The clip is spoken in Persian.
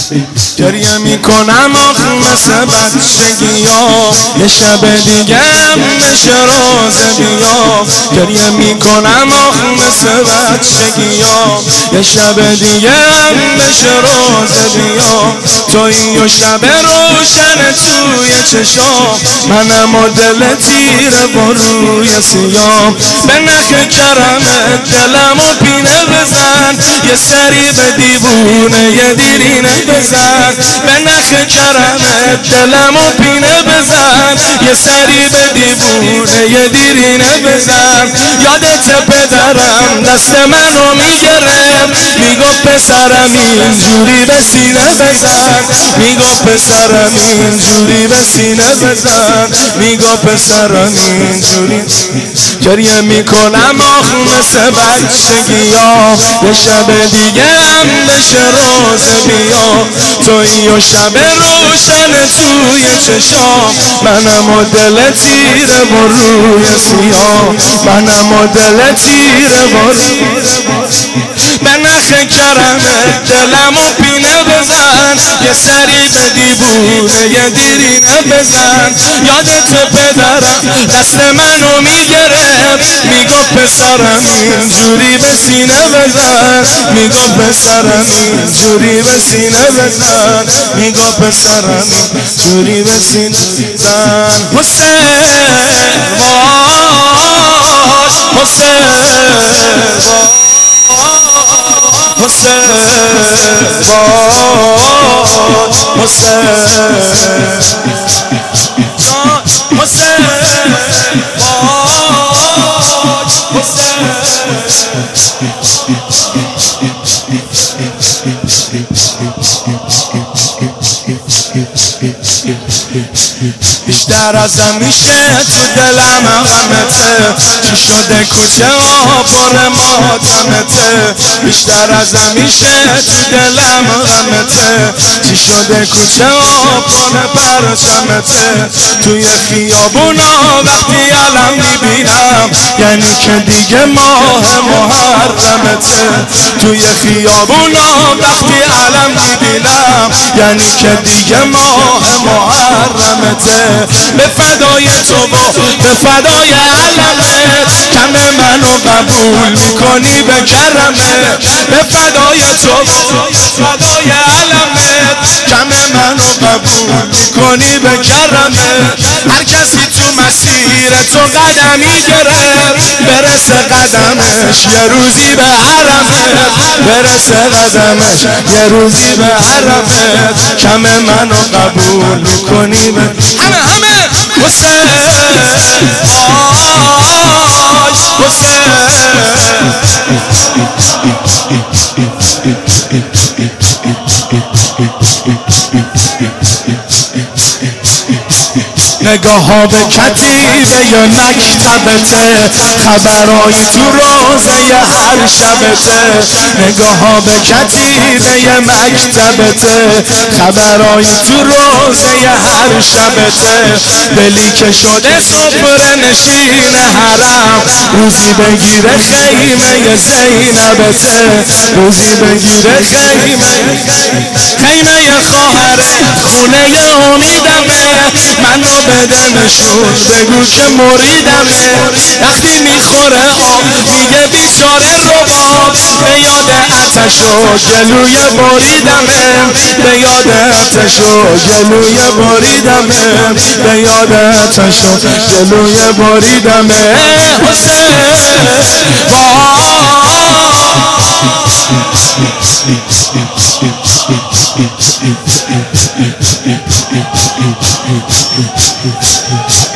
گریه میکنم آخ مثل بچگیام، یه شب دیگه بشه روزه بیام. گریه میکنم آخ مثل بچگیام، یه شب دیگه بشه روزه بیام. تویی و شب روشن توی چشام، منم و دل تیره با روی سیام. به نخ کرمت دلمو پینه بزن، یه سری به دیوونه یه دیرینه بزن. به نخ کرمت دلمو پینه بزن، یه سری به دیوونه یه دیرینه بزن. یادت پدرم دست منو میگرم، میگفت پسرم اینجوری به سینه بزن. میگفت پسرم اینجوری به سینه بزن. میگفت پسرم اینجوری. گریه میکنم آخ مثل بچگیام، یه شب دیگه هم بشه روزه بیام. تویی و شب روشن توی چشام، منم و دل تیره با روی سیام. منم و دل تیره با روی. به نخ کرمت دلمو پینه بزن، یه سری به دیوونه یه دیرینه بزن. یادت پدرم دست منو میگرم، میگفت پسرم اینجوری به سینه بزن. میگفت پسرم اینجوری به سینه بزن. میگفت پسرم اینجوری به سینه بزن. حسین باش، حسین باش، حسین باش، حسین حسین باش، بیشتر از همیشه تو دلم غمته، چی شده کوچه ها پر ماتمته. بیشتر از همیشه تو دلم غمته، چی شده کوچه ها پر پرچمته. توی خیابونا وقتی علم میبینم، یعنی که دیگه ماه محرمته. توی خیابونا وقتی علم میبینم، یعنی که دیگه ماه محرمته. به فدای تو و به فدای علمت، کم منو قبول میکنی به کرمت. به فدای تو و فدای علمت، کم منو قبول میکنی به کرمت. هر کسی تو مسیر تو قدمی گرفت، برسه قدمش یه روزی به حرمت. برسه قدمش یه روزی به حرمت، کم منو قبول میکنی به همه حسین باش، حسین نگاه ها به کتیبه ی مکتبته، خبرایی تو روزه ی هر شبته. نگاه ها به کتیبه ی مکتبته، خبرایی تو روزه ی هر شبته. دلی که شده سفره نشین حرم، روزی بگیره خیمه ی زینبته. روزی بگیره خیمه ی خواهره، خونه ی امیدمه. منو بده نشون بگو که مریدمه. وقتی میخوره آب میگه بیچاره رباب، به یاد آتش و گلوی بریدمه. به یاد آتش و گلوی بریدمه. به یاد آتش و گلوی بریدمه. حسین باش